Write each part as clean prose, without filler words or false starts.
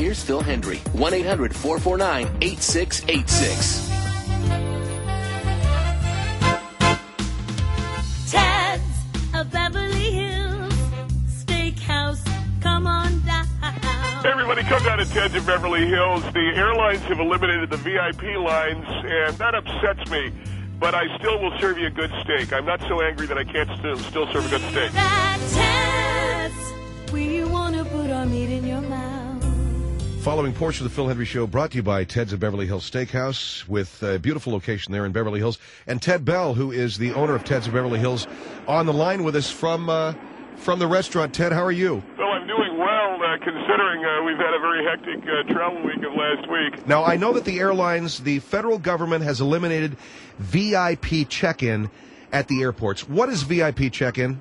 Here's Phil Hendry, 1-800-449-8686. Ted's of Beverly Hills Steakhouse. Come on down. Hey, everybody, come down to Ted's of Beverly Hills. The airlines have eliminated the VIP lines, and that upsets me. But I still will serve you a good steak. I'm not so angry that I can't still serve a good steak. Ted's, we want to put our meat in your mouth. Following portion of the Phil Hendry Show brought to you by Ted's of Beverly Hills Steakhouse with a beautiful location there in Beverly Hills. And Ted Bell, who is the owner of Ted's of Beverly Hills, on the line with us from the restaurant. Ted, how are you? Well, I'm doing well, considering we've had a very hectic travel week of last week. Now, I know that the federal government has eliminated VIP check-in at the airports. What is VIP check-in?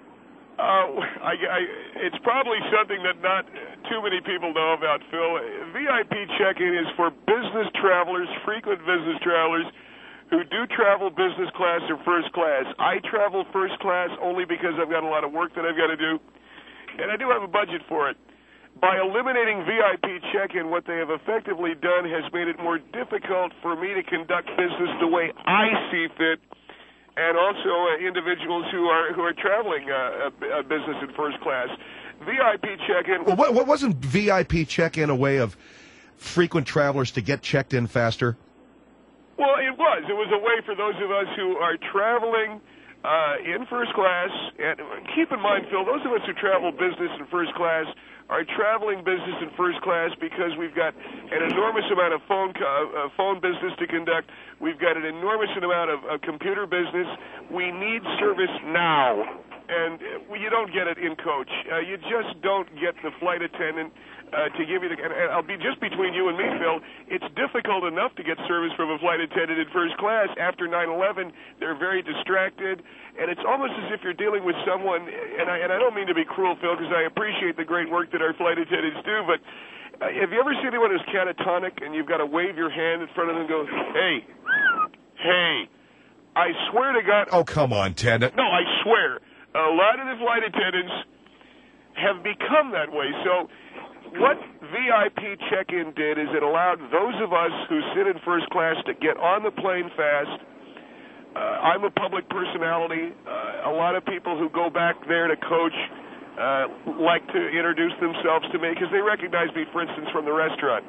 It's probably something that not too many people know about, Phil. VIP check-in is for business travelers, frequent business travelers, who do travel business class or first class. I travel first class only because I've got a lot of work that I've got to do, and I do have a budget for it. By eliminating VIP check-in, what they have effectively done has made it more difficult for me to conduct business the way I see fit, and also individuals who are traveling business in first class. VIP check-in. Well, what wasn't VIP check-in a way of frequent travelers to get checked in faster? Well, it was. It was a way for those of us who are traveling in first class. And keep in mind, Phil, those of us who travel business in first class are traveling business in first class because we've got an enormous amount of phone business to conduct. We've got an enormous amount of computer business. We need service now, and you don't get it in coach. You just don't get the flight attendant to give you the. And I'll be just between you and me, Phil. It's difficult enough to get service from a flight attendant in first class. After 9/11, they're very distracted, and it's almost as if you're dealing with someone. And I don't mean to be cruel, Phil, because I appreciate the great work that our flight attendants do. But have you ever seen anyone who's catatonic and you've got to wave your hand in front of them and go, "Hey, hey"? I swear to God. Oh, come on, Ted. No, I swear. A lot of the flight attendants have become that way. So what VIP check-in did is it allowed those of us who sit in first class to get on the plane fast. I'm a public personality. A lot of people who go back there to coach like to introduce themselves to me because they recognize me, for instance, from the restaurant.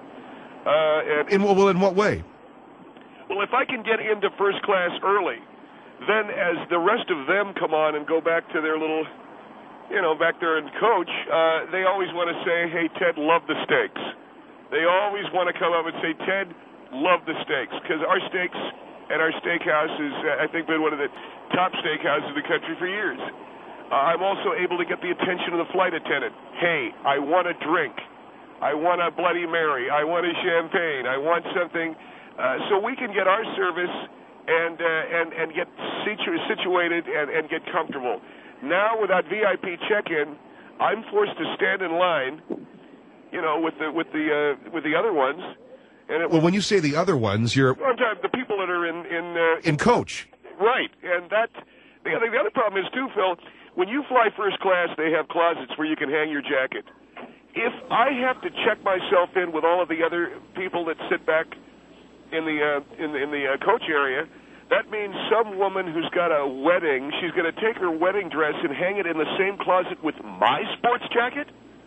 In what way? Well, if I can get into first class early, then as the rest of them come on and go back to their little, back there and coach, they always want to say, "Hey, Ted, love the steaks." They always want to come up and say, "Ted, love the steaks," because our steaks and our steakhouse is, I think, been one of the top steakhouses in the country for years. I'm also able to get the attention of the flight attendant. "Hey, I want a drink. I want a Bloody Mary. I want a champagne. I want something," so we can get our service and get situated and get comfortable. Now, without VIP check-in, I'm forced to stand in line, with the other ones. And when you say the other ones, you're the people that are in coach, right? And the other problem is too, Phil. When you fly first class, they have closets where you can hang your jacket. If I have to check myself in with all of the other people that sit back in the coach area, that means some woman who's got a wedding, she's going to take her wedding dress and hang it in the same closet with my sports jacket?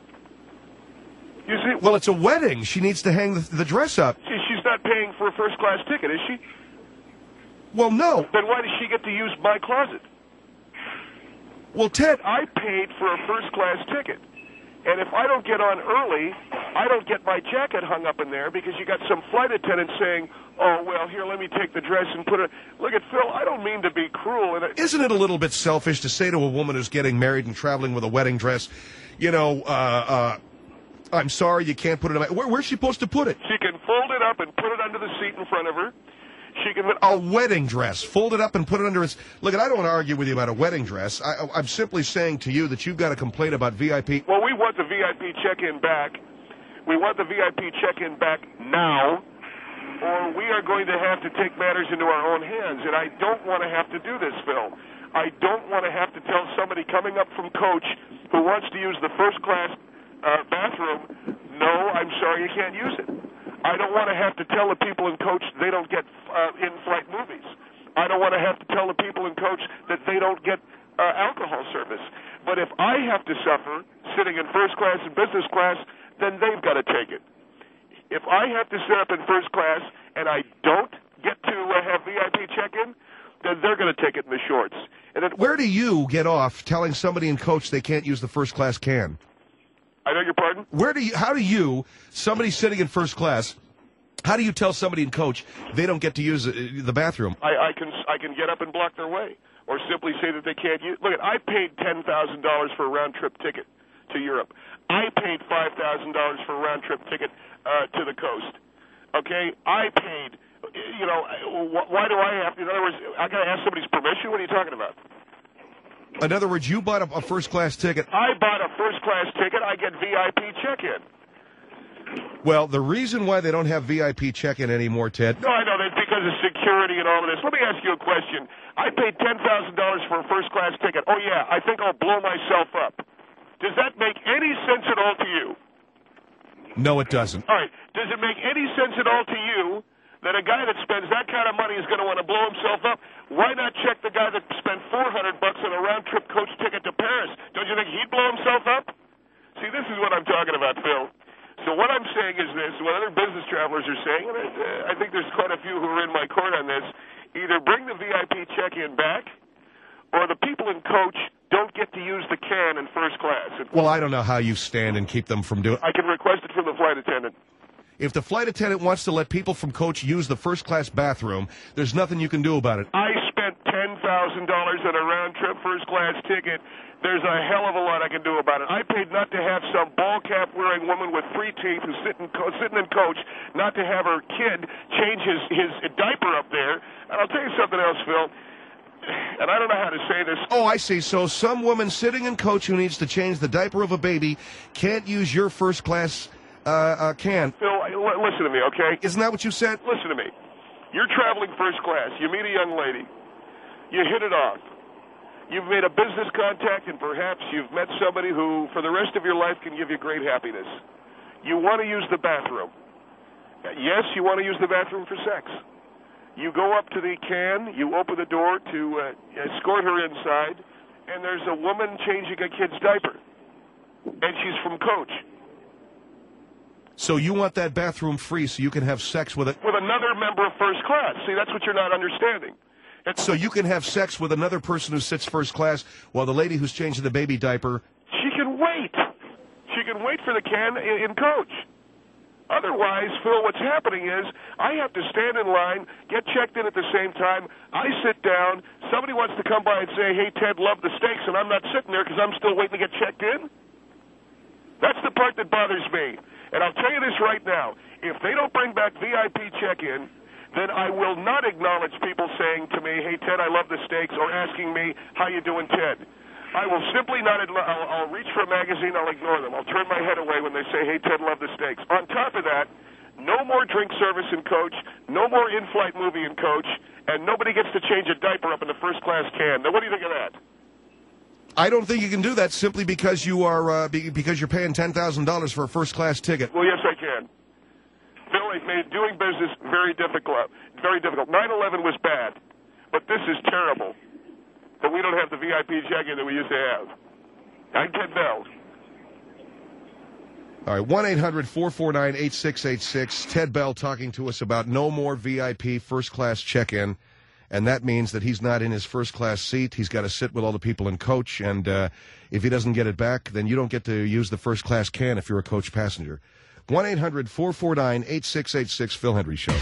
You see? Well, it's a wedding. She needs to hang the dress up. She's not paying for a first-class ticket, is she? Well, no. Then why does she get to use my closet? Well, Ted, I paid for a first-class ticket. And if I don't get on early, I don't get my jacket hung up in there because you got some flight attendant saying, "Oh, well, here, let me take the dress and put it." Look at Phil, I don't mean to be cruel. Isn't it a little bit selfish to say to a woman who's getting married and traveling with a wedding dress, "I'm sorry, you can't put it in where's she supposed to put it?" She can fold it up and put it under the seat in front of her. She can a wedding dress, fold it up and put it under his. Look, I don't want to argue with you about a wedding dress. I'm simply saying to you that you've got to complain about VIP. Well, we want the VIP check-in back. We want the VIP check-in back now, or we are going to have to take matters into our own hands. And I don't want to have to do this, Phil. I don't want to have to tell somebody coming up from coach who wants to use the first class bathroom, no, I'm sorry, you can't use it. I don't want to have to tell the people in coach they don't get in-flight movies. I don't want to have to tell the people in coach that they don't get alcohol service. But if I have to suffer sitting in first class and business class, then they've got to take it. If I have to sit up in first class and I don't get to have VIP check-in, then they're going to take it in the shorts. And then, where do you get off telling somebody in coach they can't use the first class can? I beg your pardon? How do you, somebody sitting in first class, how do you tell somebody in coach they don't get to use the bathroom? I can get up and block their way, or simply say that they can't use. Look, I paid $10,000 for a round trip ticket to Europe. I paid $5,000 for a round trip ticket to the coast. Okay, I paid. You know, why do I have to? In other words, I got to ask somebody's permission. What are you talking about? In other words, you bought a first class ticket. I bought a first class ticket. I get VIP check-in. Well, the reason why they don't have VIP check-in anymore, Ted. No, I know that's because of security and all of this. Let me ask you a question. I paid $10,000 for a first class ticket. Oh yeah, I think I'll blow myself up. Does that make any sense at all to you? No, it doesn't. All right. Does it make any sense at all to you that a guy that spends that kind of money is going to want to blow himself up? Why not check the guy that spent $400 on a round-trip coach ticket to Paris? Don't you think he'd blow himself up? See, this is what I'm talking about, Phil. So what I'm saying is this, what other business travelers are saying, and I think there's quite a few who are in my court on this, either bring the VIP check-in back, or the people in coach don't get to use the can in first class. Well, I don't know how you stand and keep them from doing it. I can request it from the flight attendant. If the flight attendant wants to let people from coach use the first-class bathroom, there's nothing you can do about it. I spent $10,000 on a round-trip first-class ticket. There's a hell of a lot I can do about it. I paid not to have some ball-cap-wearing woman with 3 teeth who's sitting in coach, not to have her kid change his diaper up there. And I'll tell you something else, Phil, and I don't know how to say this. Oh, I see. So some woman sitting in coach who needs to change the diaper of a baby can't use your first-class can. Phil, listen to me, okay? Isn't that what you said? Listen to me. You're traveling first class. You meet a young lady. You hit it off. You've made a business contact, and perhaps you've met somebody who, for the rest of your life, can give you great happiness. You want to use the bathroom. Yes, you want to use the bathroom for sex. You go up to the can, you open the door to escort her inside, and there's a woman changing a kid's diaper. And she's from coach. So you want that bathroom free so you can have sex with it? With another member of first class. See, that's what you're not understanding. So you can have sex with another person who sits first class while the lady who's changing the baby diaper... She can wait. She can wait for the can in coach. Otherwise, Phil, what's happening is I have to stand in line, get checked in at the same time. I sit down. Somebody wants to come by and say, hey, Ted, love the steaks, and I'm not sitting there because I'm still waiting to get checked in. That's the part that bothers me. And I'll tell you this right now. If they don't bring back VIP check-in, then I will not acknowledge people saying to me, hey, Ted, I love the steaks, or asking me, how you doing, Ted? I will simply not, I'll reach for a magazine, I'll ignore them. I'll turn my head away when they say, hey, Ted, love the steaks. On top of that, no more drink service in coach, no more in-flight movie in coach, and nobody gets to change a diaper up in the first-class can. Now, what do you think of that? I don't think you can do that simply because you are because you're paying $10,000 for a first-class ticket. Well, yes, I can. Phil, it made doing business very difficult. Very difficult. 9/11 was bad, but this is terrible. That we don't have the VIP check-in that we used to have. I'm Ted Bell. All right, 1-800-449-8686. Ted Bell talking to us about no more VIP first-class check-in, and that means that he's not in his first-class seat. He's got to sit with all the people in coach, and if he doesn't get it back, then you don't get to use the first-class can if you're a coach passenger. 1-800-449-8686, Phil Hendrie Show.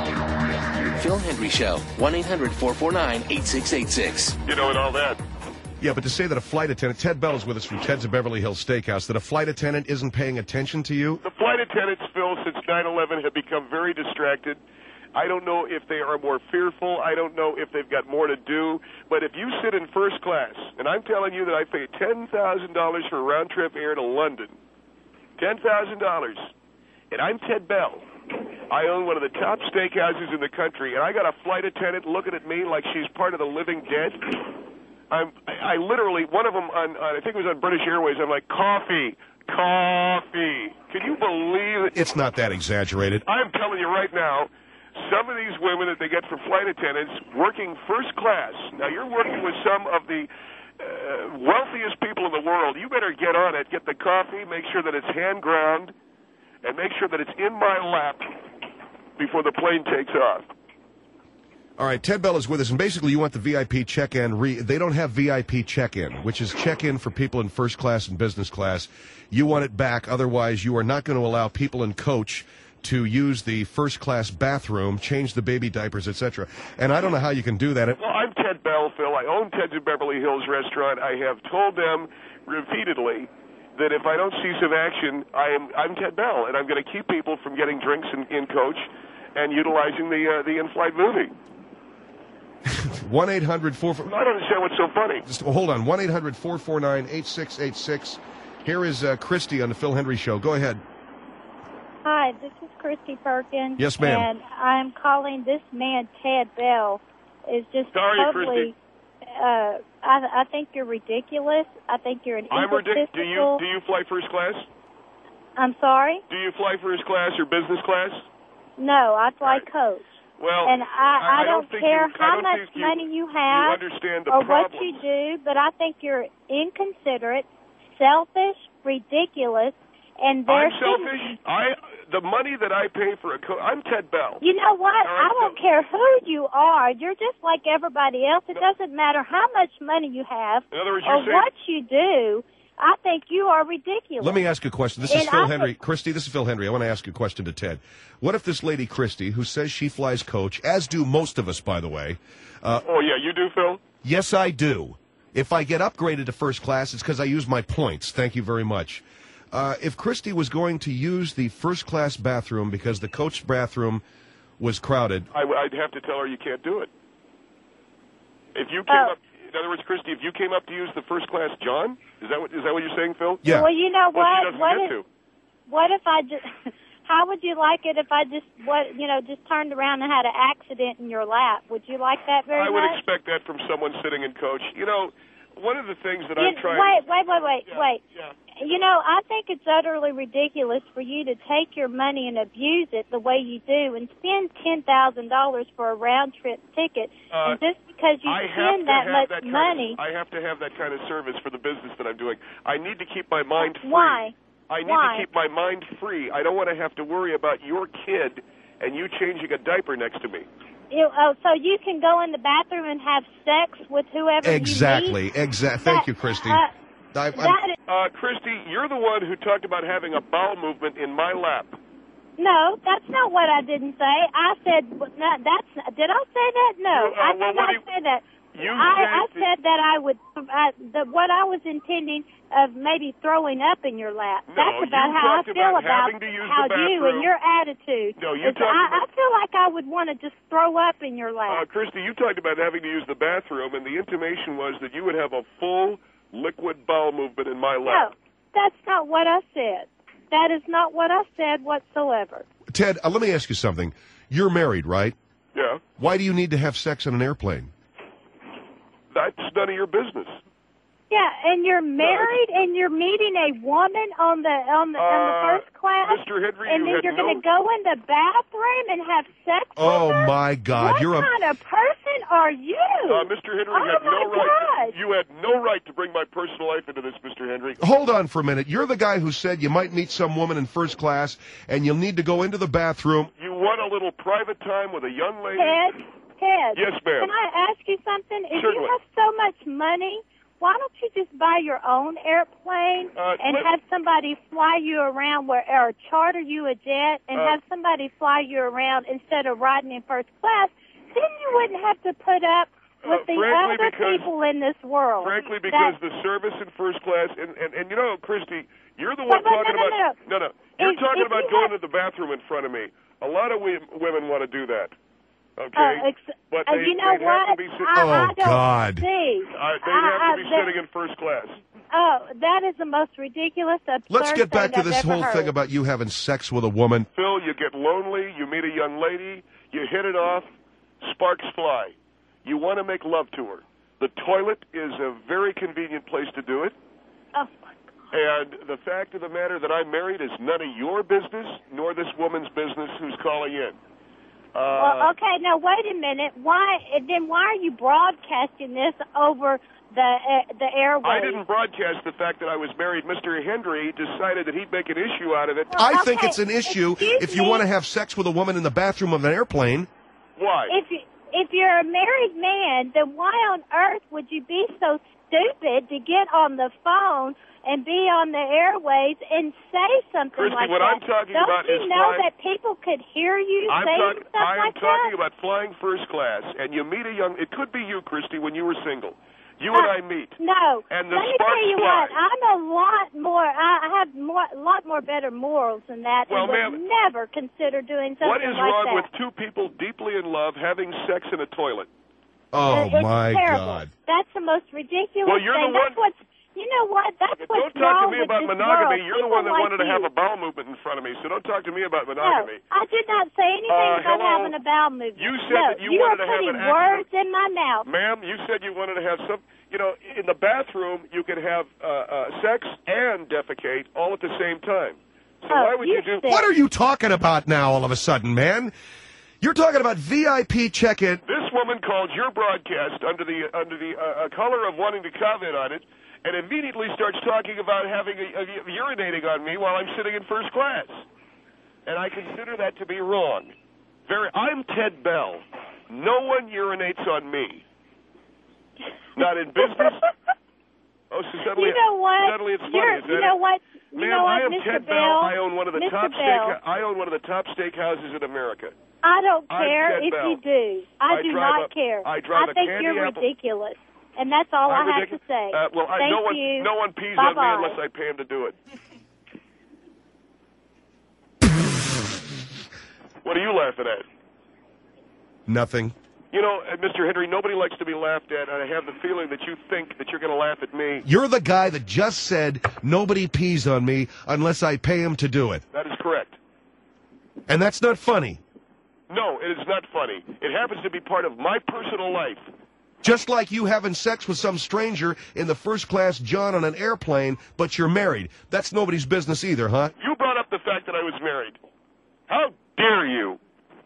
Phil Hendrie Show, 1-800-449-8686. You know, and all that. Yeah, but to say that a flight attendant, Ted Bell is with us from Ted's of Beverly Hills Steakhouse, that a flight attendant isn't paying attention to you? The flight attendants, Phil, since 9/11 have become very distracted. I don't know if they are more fearful. I don't know if they've got more to do. But if you sit in first class, and I'm telling you that I paid $10,000 for a round-trip air to London, $10,000, and I'm Ted Bell. I own one of the top steakhouses in the country, and I got a flight attendant looking at me like she's part of the living dead. I literally, one of them on I think it was on British Airways, I'm like, coffee. Can you believe it? It's not that exaggerated. I'm telling you right now, some of these women that they get for flight attendants working first class. Now, you're working with some of the wealthiest people in the world. You better get on it, get the coffee, make sure that it's hand ground, and make sure that it's in my lap before the plane takes off. All right, Ted Bell is with us, and basically you want the VIP check-in. They don't have VIP check-in, which is check-in for people in first class and business class. You want it back, otherwise you are not going to allow people in coach to use the first-class bathroom, change the baby diapers, etc. And I don't know how you can do that. Well, I'm Ted Bell, Phil. I own Ted's in Beverly Hills restaurant. I have told them repeatedly that if I don't see some action, I'm Ted Bell, and I'm going to keep people from getting drinks in coach and utilizing the in-flight movie. 1-800-4... I don't understand what's so funny. Just hold on. 1-800-449-8686. Here is Christy on the Phil Hendry Show. Go ahead. Hi, this is Christy Perkins. Yes, ma'am. And I'm calling this man, Ted Bell, is just totally... I think you're ridiculous. I think you're an I'm ridiculous. Do you fly first class? I'm sorry? Do you fly first class or business class? No, I fly coach. Well, and I don't care how much money you have or what you do, but I think you're inconsiderate, selfish, ridiculous, and I'm selfish. The money that I pay for a coach, I'm Ted Bell. You know what? I don't care who you are. You're just like everybody else. It doesn't matter how much money you have or what you do. I think you are ridiculous. Let me ask you a question. This is Phil Hendry. Christy, this is Phil Hendry. I want to ask you a question to Ted. What if this lady, Christy, who says she flies coach, as do most of us, by the way. Oh, yeah, you do, Phil? Yes, I do. If I get upgraded to first class, it's because I use my points. Thank you very much. If Christy was going to use the first-class bathroom because the coach bathroom was crowded... I'd have to tell her you can't do it. If you came up... In other words, Christy, if you came up to use the first-class John, is that what you're saying, Phil? Yeah. Well, you know what? She doesn't get to. What if I just... How would you like it if I just turned around and had an accident in your lap? Would you like that very much? I would expect that from someone sitting in coach. You know, one of the things that I'm trying... Wait. Yeah. You know, I think it's utterly ridiculous for you to take your money and abuse it the way you do and spend $10,000 for a round-trip ticket. And just because you spend that much money... I have to have that kind of service for the business that I'm doing. I need to keep my mind free. Why? I need to keep my mind free. I don't want to have to worry about your kid and you changing a diaper next to me. So you can go in the bathroom and have sex with whoever you meet? Exactly. Thank you, Christy. Christy, you're the one who talked about having a bowel movement in my lap. No, that's not what I didn't say. I said did I say that? No, I did not say that. I said that I would. What I was intending of maybe throwing up in your lap. No, that's about how I feel about how you and your attitude. No, I feel like I would want to just throw up in your lap. Christy, you talked about having to use the bathroom, and the intimation was that you would have a full liquid bowel movement in my lap. No, that's not what I said. That is not what I said whatsoever. Ted, let me ask you something. You're married, right? Yeah. Why do you need to have sex on an airplane? That's none of your business. Yeah, and you're married and you're meeting a woman on the first class. Mr. Henry, and then you're going to go in the bathroom and have sex with her? My God. What kind of person are you? Mr. Henry, you had no right to bring my personal life into this, Mr. Henry. Hold on for a minute. You're the guy who said you might meet some woman in first class and you'll need to go into the bathroom. You want a little private time with a young lady? Ted. Yes, ma'am. Can I ask you something? If Certainly. you have so much money, why don't you just buy your own airplane and have somebody fly you around or charter you a jet and have somebody fly you around instead of riding in first class? Then you wouldn't have to put up with the other people in this world. Frankly, because the service in first class, and you know, Christy, you're the one talking about... No. You're talking about going to the bathroom in front of me. A lot of women want to do that. Okay? But they, you know what? Have to be God. They have to be sitting in first class. Oh, that is the most ridiculous, absurd Let's get back to thing this I've ever whole heard. thing about you having sex with a woman. Phil, you get lonely, you meet a young lady, you hit it off, sparks fly. You want to make love to her. The toilet is a very convenient place to do it. Oh. And the fact of the matter that I'm married is none of your business, nor this woman's business who's calling in. Well, okay, now wait a minute. Why are you broadcasting this over the airwaves? I didn't broadcast the fact that I was married. Mr. Hendry decided that he'd make an issue out of it. Well, I think it's an issue if you want to have sex with a woman in the bathroom of an airplane. Why? If you're a married man, then why on earth would you be so stupid to get on the phone and be on the airways and say something Christy, like what that? I'm talking Don't about you is know flying. that people could hear you saying stuff I am like talking that? about flying first class, and you meet a young... It could be you, Christy, when you were single. You and I meet. No. And the Let me sparks tell you fly. what. I'm a lot more. I have a lot more better morals than that. Well, and would ma'am, never consider doing something What is like wrong that. with two people deeply in love having sex in a toilet? Oh, It's my terrible. God. That's the most ridiculous Well, you're thing. the one... That's what's. You know what? That's what's Don't talk to wrong me with about this monogamy. world. You're the People one that like wanted to you. have a bowel movement in front of me, so don't talk to me about No, monogamy. I did not say anything about hello? having a bowel movement. You said no, that you wanted to have putting an words in my mouth. Ma'am, you said you wanted to have some... You know, in the bathroom, you can have sex and defecate all at the same time. So why would you do... What are you talking about now all of a sudden, man? You're talking about VIP check-in. This woman called your broadcast under the color of wanting to comment on it, and immediately starts talking about urinating on me while I'm sitting in first class. And I consider that to be wrong. I'm Ted Bell. No one urinates on me. Not in business. Oh, so suddenly, You know what? Suddenly it's funny. Is that you know it? what? You Ma'am, know what, I am Mr. Ted Bell. Bell. I own one of the Mr. top Bell. I own one of the top steakhouses in America. I don't I'm care Ted if Bell. you do. I do drive not care. I drive a think candy you're apple. ridiculous. And that's all I'm I have to say. Well, Thank no one, you. no one pees Bye-bye. on me unless I pay him to do it. What are you laughing at? Nothing. You know, Mr. Henry, nobody likes to be laughed at, and I have the feeling that you think that you're going to laugh at me. You're the guy that just said nobody pees on me unless I pay him to do it. That is correct. And that's not funny. No, it is not funny. It happens to be part of my personal life. Just like you having sex with some stranger in the first class John on an airplane, but you're married. That's nobody's business either, huh? You brought up the fact that I was married. How dare you?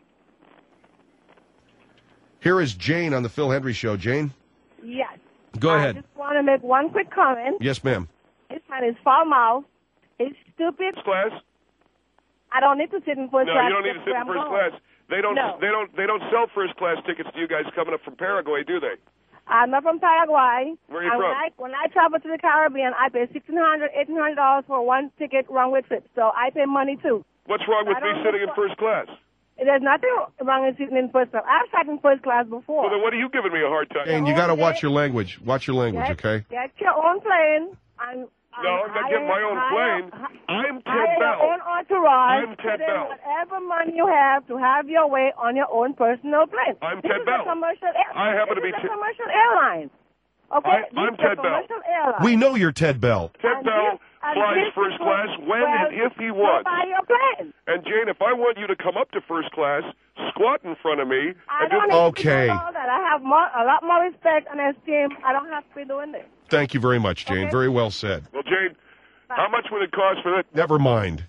Here is Jane on the Phil Hendry Show. Jane? Yes. Go ahead. I just want to make one quick comment. Yes, ma'am. His son is foul mouth. He's stupid. First class? I don't need to sit in first No, class. you don't need to That's sit where in I'm first going. class. They don't sell first class tickets to you guys coming up from Paraguay, do they? I'm not from Paraguay. Where are you and from? When I travel to the Caribbean, I pay $1,600, $1,800 for one ticket one-way trip. So I pay money too. What's wrong with I me don't sitting in look first class? There's nothing wrong with sitting in first class. I've sat in first class before. Well, then what are you giving me a hard time? Jane, you got to watch your language. Watch your language, okay? Get your own plane. No, I'm not getting my own plane. I'm Ted Hire Bell. your own entourage. I'm Ted Put in Bell. whatever money you have to have your way on your own personal plane. I'm This Ted is Bell. A commercial airline. I happen to be This is a commercial airline. Okay, I'm this is a Ted Bell. commercial airline. We know you're Ted Bell. Ted And Bell and flies this first is class when well, and if he go wants. buy your plane. And Jane, if I want you to come up to first class, squat in front of me, I and do don't need Okay. to do all that. I have a lot more respect and esteem. I don't have to be doing this. Thank you very much, Jane. Okay. Very well said. Well, Jane, how much would it cost for that? Never mind.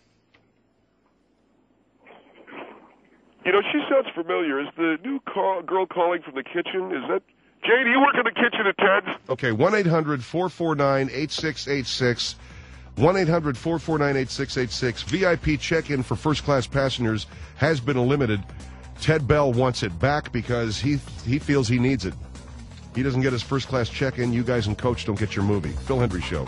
You know, she sounds familiar. Is the new girl calling from the kitchen? Is that Jane? Do you work in the kitchen at Ted's? Okay, 1-800-449-8686. 1-800-449-8686. VIP check-in for first-class passengers has been eliminated. Ted Bell wants it back because he feels he needs it. He doesn't get his first-class check-in. You guys and Coach don't get your movie. Phil Hendry Show.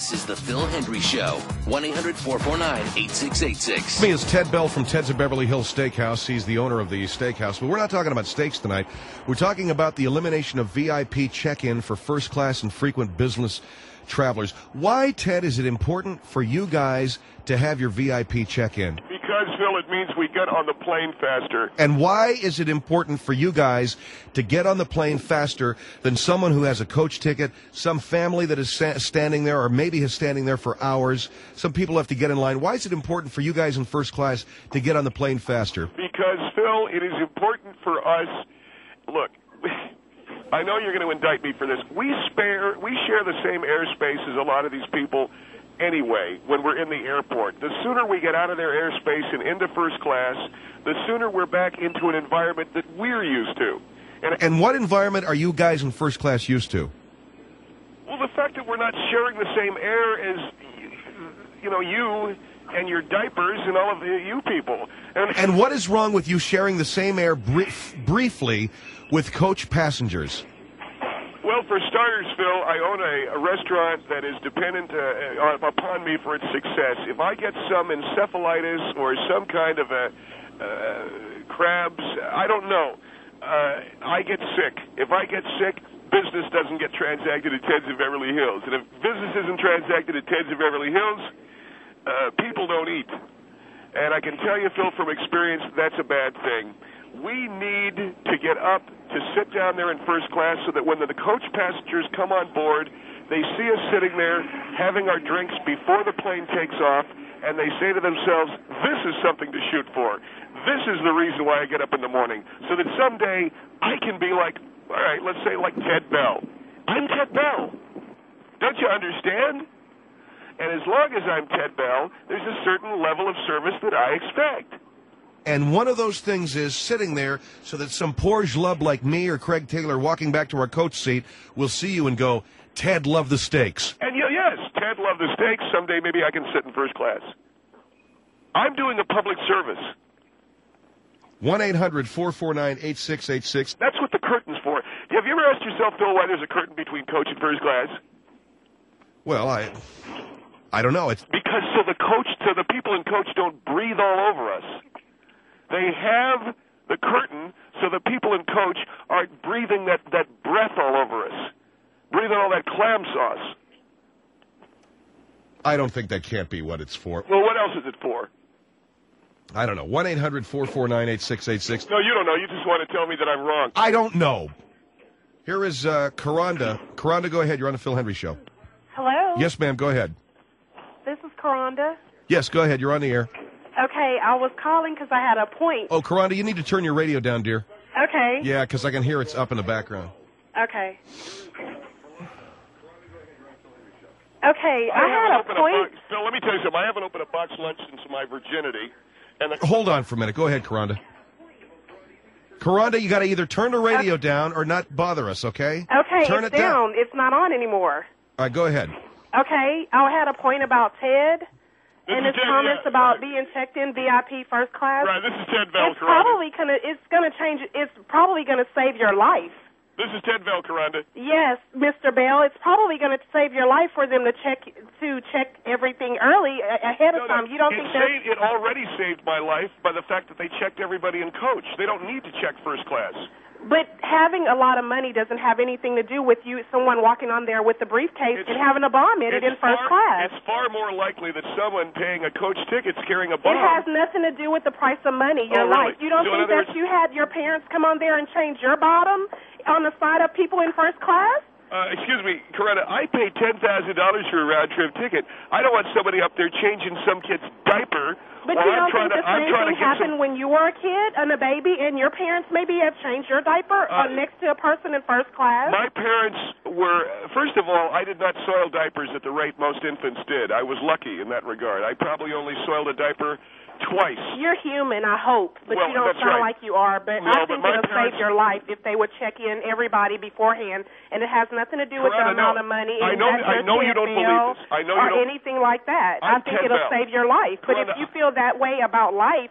This is The Phil Hendry Show. 1-800-449-8686. Me is Ted Bell from Ted's of Beverly Hills Steakhouse. He's the owner of the steakhouse. But we're not talking about steaks tonight. We're talking about the elimination of VIP check-in for first class and frequent business travelers. Why, Ted, is it important for you guys to have your VIP check-in? Because, Phil, it means we get on the plane faster. And why is it important for you guys to get on the plane faster than someone who has a coach ticket, some family that is standing there or maybe is standing there for hours? Some people have to get in line. Why is it important for you guys in first class to get on the plane faster? Because, Phil, it is important for us. Look, I know you're going to indict me for this. We share the same airspace as a lot of these people anyway when we're in the airport. The sooner we get out of their airspace and into first class, the sooner we're back into an environment that we're used to. And what environment are you guys in first class used to? Well, the fact that we're not sharing the same air as, you and your diapers and all of you people. And what is wrong with you sharing the same air briefly with coach passengers? Well, for starters, Phil, I own a restaurant that is dependent upon me for its success. If I get some encephalitis or some kind of crabs, I don't know. I get sick. If I get sick, business doesn't get transacted at Ted's of Beverly Hills. And if business isn't transacted at Ted's of Beverly Hills, people don't eat. And I can tell you, Phil, from experience, that's a bad thing. We need to get up to sit down there in first class so that when the coach passengers come on board, they see us sitting there having our drinks before the plane takes off, and they say to themselves, this is something to shoot for. This is the reason why I get up in the morning, so that someday I can be like, all right, let's say like Ted Bell. I'm Ted Bell. Don't you understand? And as long as I'm Ted Bell, there's a certain level of service that I expect. And one of those things is sitting there so that some poor schlub like me or Craig Taylor walking back to our coach seat will see you and go, Ted loved the steaks. And yes, Ted loved the steaks. Someday maybe I can sit in first class. I'm doing a public service. 1-800-449-8686. That's what the curtain's for. Have you ever asked yourself, Phil, why there's a curtain between coach and first class? Well, I don't know. It's because so the people in coach don't breathe all over us. They have the curtain so the people in coach aren't breathing that breath all over us, breathing all that clam sauce. I don't think that can't be what it's for. Well, what else is it for? I don't know. 1-800-449-8686. No, you don't know. You just want to tell me that I'm wrong. I don't know. Here is Karonda. Karonda, go ahead. You're on the Phil Hendry Show. Hello? Yes, ma'am. Go ahead. This is Karonda. Yes, go ahead. You're on the air. Okay, I was calling because I had a point. Oh, Karonda, you need to turn your radio down, dear. Okay. Yeah, because I can hear it's up in the background. Okay. Okay, I had a point. Phil, let me tell you something. I haven't opened a box lunch since my virginity. Hold on for a minute. Go ahead, Karonda. Karonda, you got to either turn the radio down or not bother us, okay? Okay, turn it's it down. It's not on anymore. All right, go ahead. Okay, I had a point about Ted and his comments about being checked in VIP first class. Right, this is Ted Bell. It's probably gonna change. It's probably gonna save your life. This is Ted Bell, Karonda. Yes, Mr. Bell. It's probably going to save your life for them to check everything early ahead of time. You don't think that it already saved my life by the fact that they checked everybody in coach. They don't need to check first class. But having a lot of money doesn't have anything to do with someone walking on there with a briefcase and having a bomb in it in first class. It's far more likely that someone paying a coach ticket's carrying a bomb. It has nothing to do with the price of money, your life. You don't think that you had your parents come on there and change your bottom on the side of people in first class? Excuse me, Coretta, I paid $10,000 for a round-trip ticket. I don't want somebody up there changing some kid's diaper. But you don't think the same thing happened when you were a kid and a baby, and your parents maybe have changed your diaper next to a person in first class? My parents were, first of all, I did not soil diapers at the rate most infants did. I was lucky in that regard. I probably only soiled a diaper twice. You're human, I hope, but you don't sound like you are. But I think it'll save your life if they would check in everybody beforehand, and it has nothing to do with the amount of money. I know you don't believe this. I know you don't. Or anything like that. I think it'll save your life. But if you feel that way about life,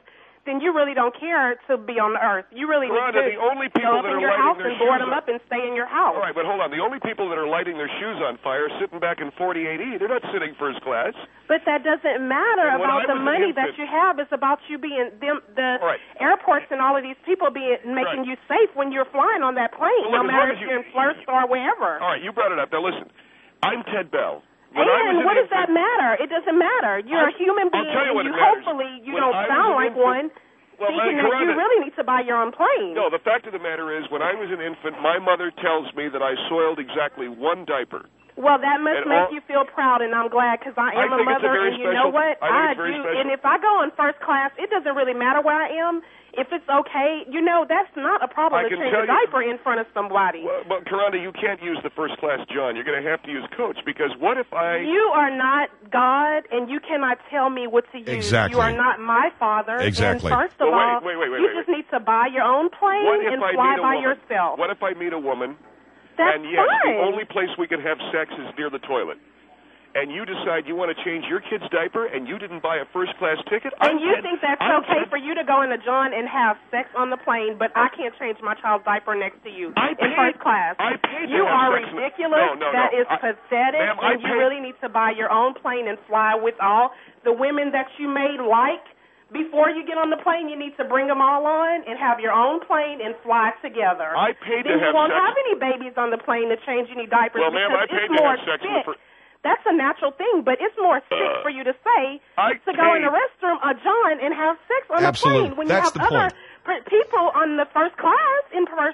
then you really don't care to be on the earth. You really need to the only people go up that in are your house lighting their and board shoes them up and stay in your house. All right, but hold on. The only people that are lighting their shoes on fire are sitting back in 48E. They're not sitting first class. But that doesn't matter about the money that you have. It's about you being the airports and all of these people making you safe when you're flying on that plane, no matter if you're in First or wherever. All right, you brought it up. Now listen, I'm Ted Bell. And what does that matter? It doesn't matter. You're a human being, and hopefully you don't sound like one. Thinking that you really need to buy your own plane. No, the fact of the matter is, when I was an infant, my mother tells me that I soiled exactly one diaper. Well, that must make you feel proud, and I'm glad, because I am a mother, and you know what? I do. And if I go in first class, it doesn't really matter where I am. If it's okay, that's not a problem to change a diaper in front of somebody. Well, but, Karanda, you can't use the first class John. You're going to have to use Coach, because what if You are not God, and you cannot tell me what to use. Exactly. You are not my father. Exactly. And first of all, you just need to buy your own plane and fly by yourself. What if I meet a woman, That's and yes, fine. the only place we can have sex is near the toilet, and you decide you want to change your kid's diaper, and you didn't buy a first-class ticket? And you think that's okay for you to go in a John and have sex on the plane, but I can't change my child's diaper next to you in first class? I paid You to have are sex. ridiculous. No. That is pathetic, and you really need to buy your own plane and fly with all the women that you may like. Before you get on the plane, you need to bring them all on and have your own plane and fly together. I paid then to have you won't sex. have any babies on the plane to change any diapers. Well, ma'am, I paid it's to more have sex sick. in the That's a natural thing, but it's more sick for you to say to go in the restroom, John, and have sex on the plane when That's you have other people on the first class,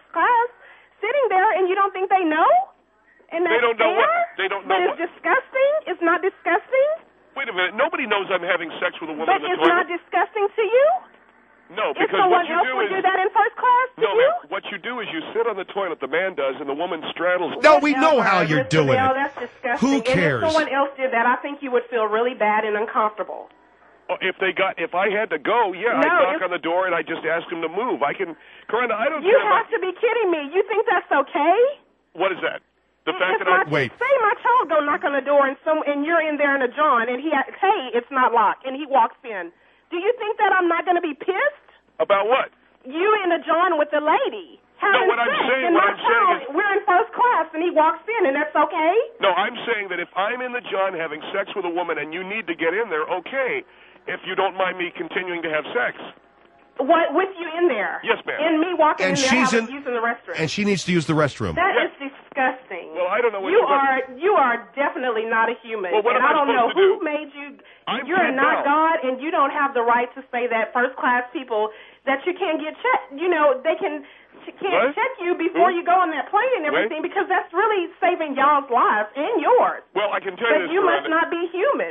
sitting there, and you don't think they know? And that's they don't know fair? They don't know But it's disgusting. It's not disgusting. Wait a minute. Nobody knows I'm having sex with a woman But in the it's toilet. not disgusting to you? No, If because someone what you else do would is do that in first class to no, you? ma'am. What you do is you sit on the toilet, the man does, and the woman straddles. No, we know how you're Mr. doing Bell, it. That's disgusting. Who cares? And if someone else did that, I think you would feel really bad and uncomfortable. If I had to go, I'd knock on the door and I'd just ask him to move. Karanda, I don't. You have to be kidding me. You think that's okay? What is that? The fact that Wait. Say my child go knock on the door and you're in there in a John and hey, it's not locked, and he walks in. Do you think that I'm not going to be pissed? About what? You in a John with the lady. No, what I'm saying is we're in first class and he walks in, and that's okay? No, I'm saying that if I'm in the John having sex with a woman and you need to get in there, okay, if you don't mind me continuing to have sex. What, with you in there? Yes, ma'am. And me walking And in there she's using the restroom. And she needs to use the restroom. That is disgusting. Well, I don't know what you are definitely not a human. Well, what and am I don't know supposed to who do? made you. You're not God, and you don't have the right to say that first class people that you can't get checked. They can't check you before you go on that plane and everything, because that's really saving y'all's lives and yours. Well, I can tell you this, But you must not be human.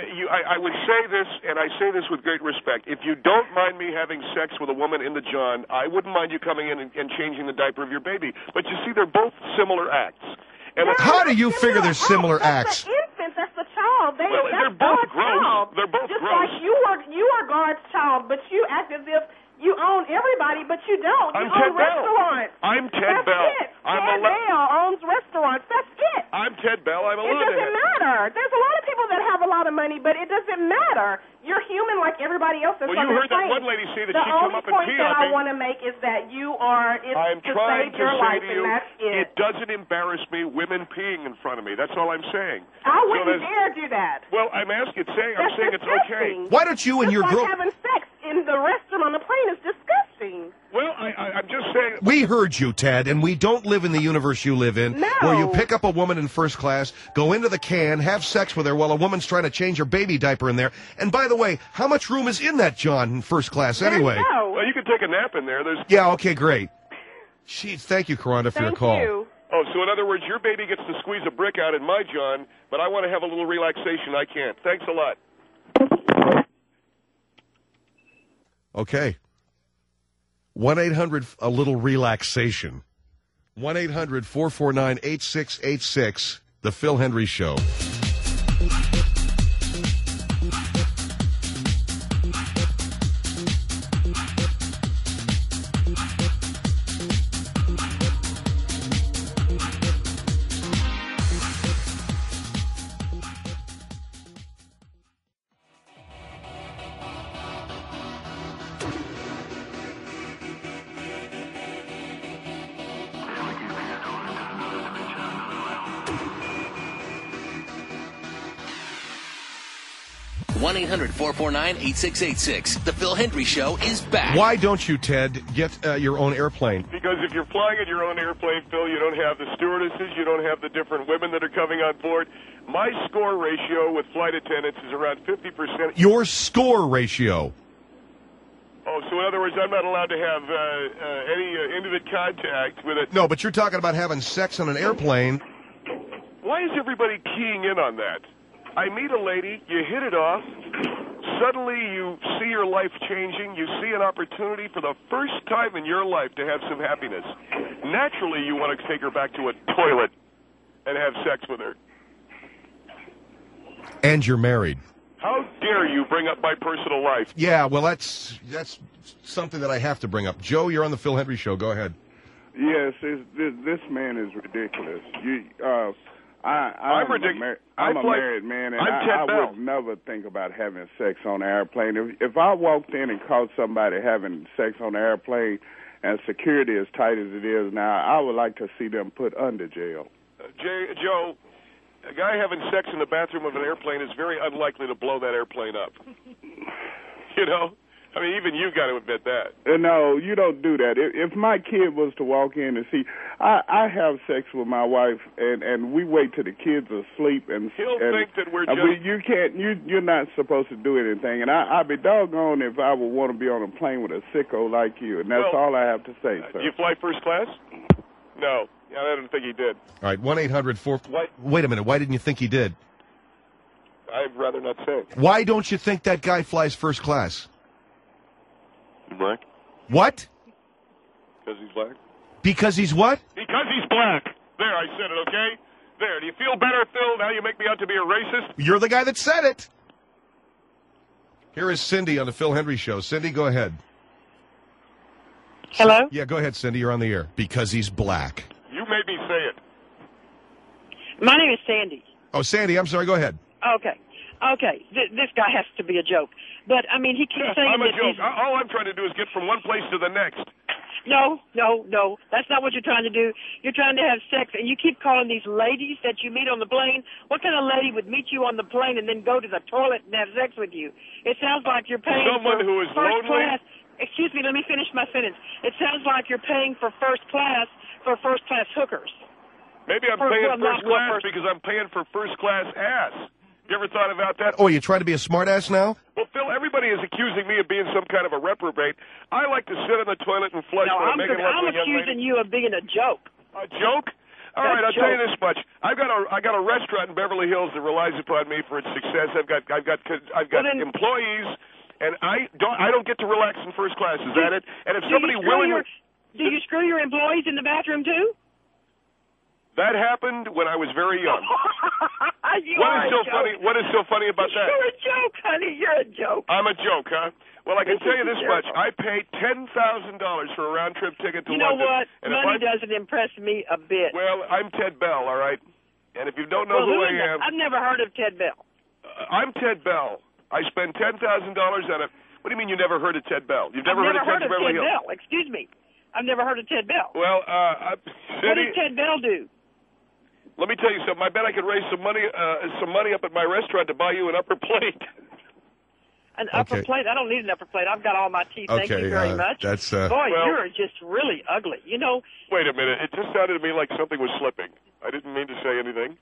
I would say this, and I say this with great respect. If you don't mind me having sex with a woman in the John, I wouldn't mind you coming in and changing the diaper of your baby. But you see, they're both similar acts. And How do you figure they're similar acts? That's the infant. That's the child. They're both God's gross. Child. They're both Just gross. like you are God's child, but you act as if you own everybody, but you don't. I'm you Ted own Bell. restaurants. I'm Ted That's Bell. It. I'm Ted Bell owns restaurants. That's it. I'm Ted Bell. I'm a It lunatic. doesn't matter. There's a lot of people that have a lot of money, but it doesn't matter. You're human like everybody else. That's Well, you heard that one lady say that she'd come up and pee on me. The only point that I want to make is that you are, I'm to trying save your to life, say to you, and that's it. it doesn't embarrass me women peeing in front of me. That's all I'm saying. I wouldn't dare do that. Well, I'm saying it's okay. Why don't you and your girl... having sex in the restroom on the plane is disgusting. Well, I'm just saying... We heard you, Ted, and we don't live in the universe you live in, where you pick up a woman in first class, go into the can, have sex with her while a woman's trying to change her baby diaper in there. And by the way, how much room is in that John in first class anyway? Well, you can take a nap in there. Yeah, okay, great. Thank you, Karanda, for your call. You. Oh, so in other words, your baby gets to squeeze a brick out in my John, but I want to have a little relaxation. I can't. Thanks a lot. Okay. 1-800, a little relaxation. 1-800-449-8686, The Phil Hendry Show. 1-800-449-8686. The Phil Hendry Show is back. Why don't you, Ted, get your own airplane? Because if you're flying in your own airplane, Phil, you don't have the stewardesses, you don't have the different women that are coming on board. My score ratio with flight attendants is around 50%. Your score ratio? Oh, so in other words, I'm not allowed to have any intimate contact with it. No, but you're talking about having sex on an airplane. Why is everybody keying in on that? I meet a lady, you hit it off, suddenly you see your life changing, you see an opportunity for the first time in your life to have some happiness. Naturally, you want to take her back to a toilet and have sex with her. And you're married. How dare you bring up my personal life? Yeah, well, that's something that I have to bring up. Joe, you're on the Phil Hendry Show. Go ahead. Yes, this man is ridiculous. I'm ridiculous. I'm a married man, and I would never think about having sex on an airplane. If I walked in and caught somebody having sex on an airplane, and security as tight as it is now, I would like to see them put under jail. Joe, a guy having sex in the bathroom of an airplane is very unlikely to blow that airplane up. You know? I mean, even you got to admit that. No, you don't do that. If my kid was to walk in and see, I have sex with my wife, and we wait till the kids are asleep, and he'll think that we're just. You're not supposed to do anything, and I'd be doggone if I would want to be on a plane with a sicko like you, and that's all I have to say, sir. Do you fly first class? No, I don't think he did. All right, 1-800-4. Wait a minute. Why didn't you think he did? I'd rather not say. Why don't you think that guy flies first class? Black. What? Because he's black. Because he's what? Because he's black. There, I said it, okay? There, do you feel better, Phil? Now you make me out to be a racist? You're the guy that said it. Here is Cindy on the Phil Hendry Show. Cindy, go ahead. Hello? Yeah, go ahead, Cindy. You're on the air. Because he's black. You made me say it. My name is Sandy. Oh, Sandy, I'm sorry. Go ahead. Okay. This guy has to be a joke. But, I mean, he keeps saying I'm a joke. All I'm trying to do is get from one place to the next. No. That's not what you're trying to do. You're trying to have sex, and you keep calling these ladies that you meet on the plane. What kind of lady would meet you on the plane and then go to the toilet and have sex with you? It sounds like you're paying someone for who is first lonely. Class. Excuse me, let me finish my sentence. It sounds like you're paying for first class hookers. Maybe I'm paying first class because I'm paying for first class ass. You ever thought about that? Oh, you trying to be a smartass now? Well, Phil, everybody is accusing me of being some kind of a reprobate. I like to sit on the toilet and flush when I'm making love with a young lady. I'm accusing you of being a joke. A joke? All right, I'll tell you this much. I got a restaurant in Beverly Hills that relies upon me for its success. I've got employees, and I don't get to relax in first class. Is that it? And if somebody willingly, do you screw your employees in the bathroom too? That happened when I was very young. What is so funny about that? You're a joke, honey. You're a joke. I'm a joke, huh? Well, I can tell you this much. I paid $10,000 for a round-trip ticket to London. You know what? Money doesn't impress me a bit. Well, I'm Ted Bell, all right? And if you don't know who I am... I've never heard of Ted Bell. I'm Ted Bell. I spent $10,000 on it. What do you mean you never heard of Ted Bell? You've never heard of Ted Beverly Hills? Bell. Excuse me. I've never heard of Ted Bell. Well, what did Ted Bell do? Let me tell you something. I bet I could raise some money up at my restaurant to buy you an upper plate. An upper plate? I don't need an upper plate. I've got all my teeth. Thank you very much. That's Boy, you're just really ugly. You know. Wait a minute. It just sounded to me like something was slipping. I didn't mean to say anything.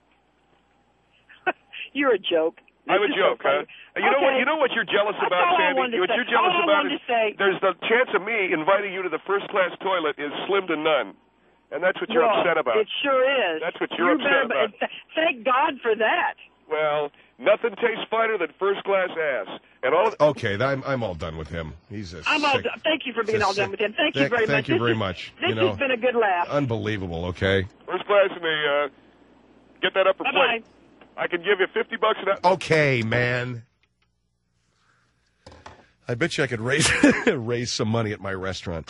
You're a joke. I'm a joke, huh? You know what you're jealous about, Sandy? What you're jealous about is there's the chance of me inviting you to the first-class toilet is slim to none. And that's what you're upset about. It sure is. That's what you're upset about. Thank God for that. Well, nothing tastes finer than first-class ass. And all. Okay, I'm all done with him. He's a sick, thank you for being all done with him. Thank you very much. Thank you very much. This has been a good laugh. Unbelievable. Okay. First class, and get that upper plate. I can give you $50 an hour. Okay, man. I bet you I could raise some money at my restaurant.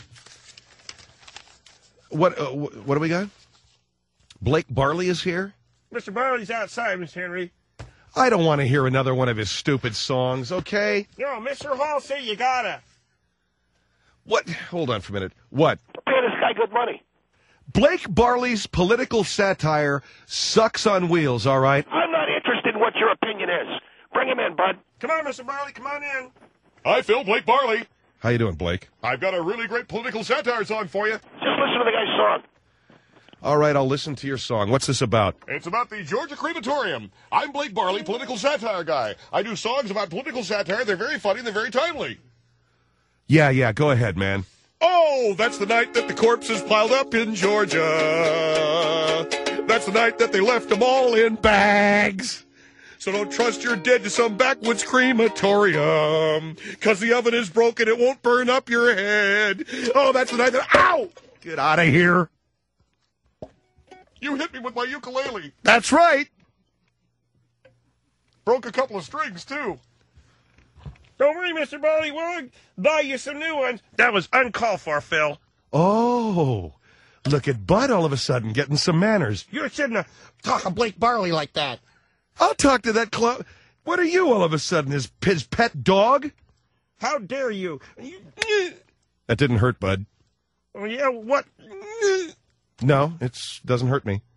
What do we got? Blake Barley is here? Mr. Barley's outside, Miss Henry. I don't want to hear another one of his stupid songs, okay? No, Mr. Hall said you gotta. What? Hold on for a minute. What? Pay this guy good money. Blake Barley's political satire sucks on wheels, all right? I'm not interested in what your opinion is. Bring him in, bud. Come on, Mr. Barley, come on in. Hi, Phil. Blake Barley. How you doing, Blake? I've got a really great political satire song for you. Just listen to the guy's song. All right, I'll listen to your song. What's this about? It's about the Georgia Crematorium. I'm Blake Barley, political satire guy. I do songs about political satire. They're very funny and they're very timely. Yeah, go ahead, man. Oh, that's the night that the corpses piled up in Georgia. That's the night that they left them all in bags. So don't trust your dead to some backwoods crematorium. 'Cause the oven is broken, it won't burn up your head. Oh, that's the night that... Ow! Get out of here. You hit me with my ukulele. That's right. Broke a couple of strings, too. Don't worry, Mr. Barley, we'll buy you some new ones. That was uncalled for, Phil. Oh, look at Bud all of a sudden getting some manners. You shouldn't have talked to Blake Barley like that. I'll talk to that clown. What are you all of a sudden, his pet dog? How dare you? That didn't hurt, Bud. Oh, yeah, what? No, it doesn't hurt me.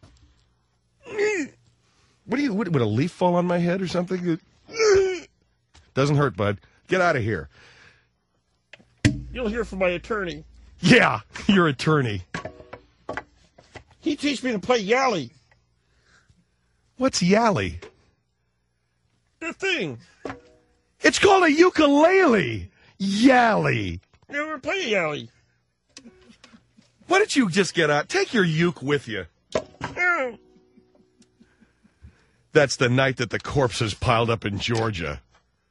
Would a leaf fall on my head or something? Doesn't hurt, Bud. Get out of here. You'll hear from my attorney. Yeah, your attorney. He teach me to play yally. What's yally? The thing. It's called a ukulele. Yally. Never play yally. Why don't you just get out? Take your uke with you. That's the night that the corpses piled up in Georgia.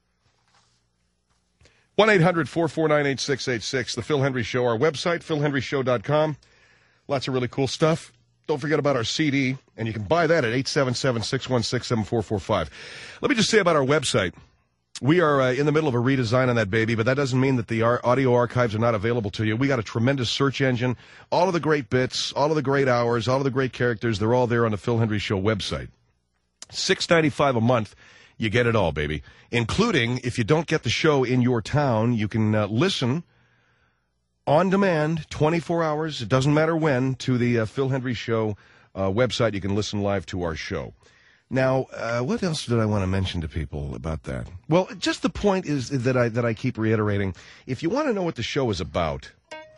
1-800-449-8686, The Phil Hendrie Show. Our website, philhendrieshow.com. Lots of really cool stuff. Don't forget about our CD, and you can buy that at 877-616-7445. Let me just say about our website. We are in the middle of a redesign on that baby, but that doesn't mean that the audio archives are not available to you. We got a tremendous search engine. All of the great bits, all of the great hours, all of the great characters, they're all there on the Phil Hendrie Show website. $6.95 a month. You get it all, baby. Including, if you don't get the show in your town, you can listen on demand, 24 hours, it doesn't matter when, to the Phil Hendrie Show website. You can listen live to our show. Now, what else did I want to mention to people about that? Well, just the point is that I keep reiterating. If you want to know what the show is about,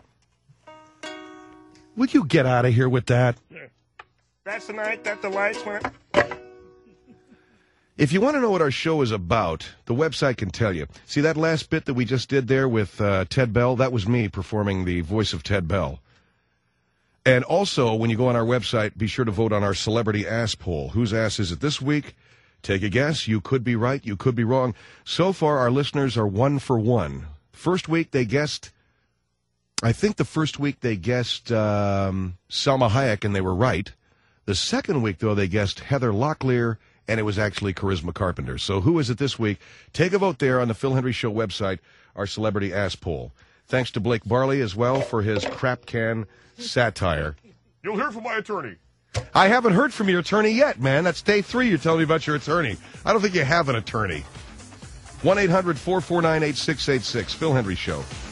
would you get out of here with that? That's the night that the lights went. If you want to know what our show is about, the website can tell you. See that last bit that we just did there with Ted Bell? That was me performing the voice of Ted Bell. And also, when you go on our website, be sure to vote on our Celebrity Ass Poll. Whose ass is it this week? Take a guess. You could be right. You could be wrong. So far, our listeners are 1 for 1. First week, they guessed... I think the first week they guessed Salma Hayek, and they were right. The second week, though, they guessed Heather Locklear, and it was actually Charisma Carpenter. So who is it this week? Take a vote there on the Phil Hendrie Show website, our Celebrity Ass Poll. Thanks to Blake Barley as well for his crap can satire. You'll hear from my attorney. I haven't heard from your attorney yet, man. That's day 3 you're telling me about your attorney. I don't think you have an attorney. 1-800-449-8686, Phil Hendrie Show.